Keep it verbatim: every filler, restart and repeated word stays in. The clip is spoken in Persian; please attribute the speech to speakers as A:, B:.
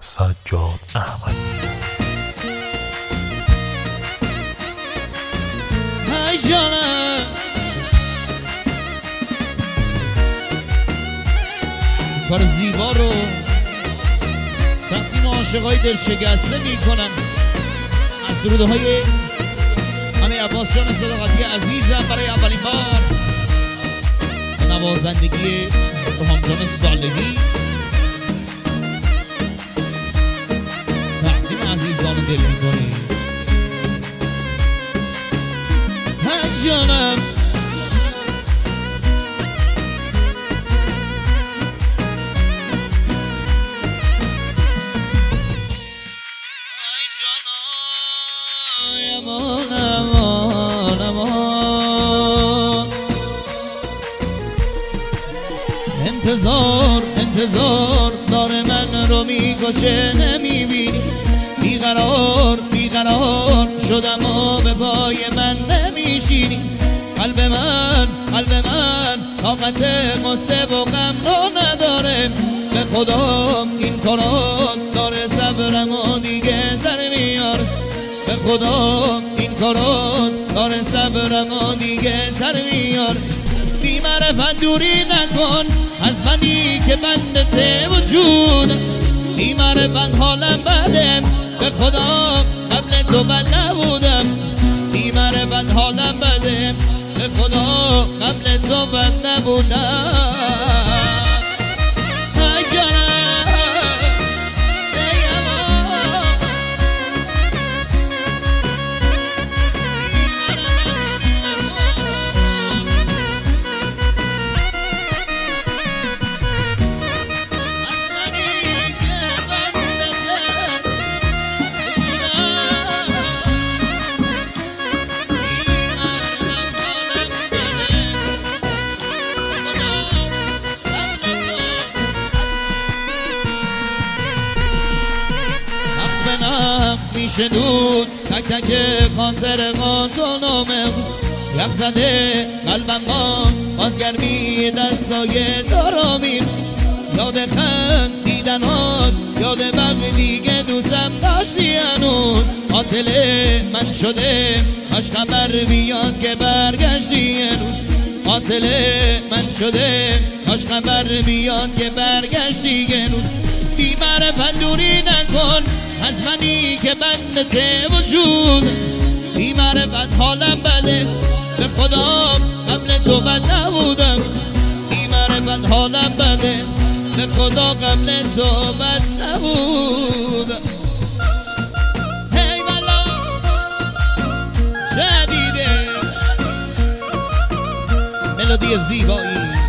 A: سجاد احمدی.
B: ای جانم کار زیبا رو سبتی ما عاشقای دل شکسته میکنم از سروده های همه عباس جان صداقتی عزیزم برای اولین بار نوازندگی روحام جان صالحی تقدیم عزیزان دل میکنی. ای جانم امان امان امان انتظار انتظار داره من رو میکشه نمیبینی بیقرار بیقرار شدم و به پای من نمیشینی قلب من قلب من طاقت قصه و غم رو نداره به خدا این کارات داره صبرم و دیگه سر میاره به خدا این کارات داره صبرم و دیگه سر میاره بی معرفت دوری نکن از منی که بندت وجود بی معرفت حالم بده به خدا قبل تو بد نبودم بی معرفت حالم بده به خدا قبل تو بد نبودم. میشه دود تک تک خاطر قاتو نامه یخ زده قلبم ما بازگرمی دستای تارامیم یاد خند دیدنات یاد بقی دیگه دوستم داشتی هنوز قاتل من شده هاش خبر بیاد که برگشتی هنوز قاتل من شده هاش خبر بیاد که برگشتی هنوز بی معرفت دوری نکن از منی که بندت وجود بی معرفت حالم بده به خدا قبل تو بد نبودم بی معرفت حالم بده به خدا قبل تو بد نبودم. هی والا شدیده ملودی زیبایی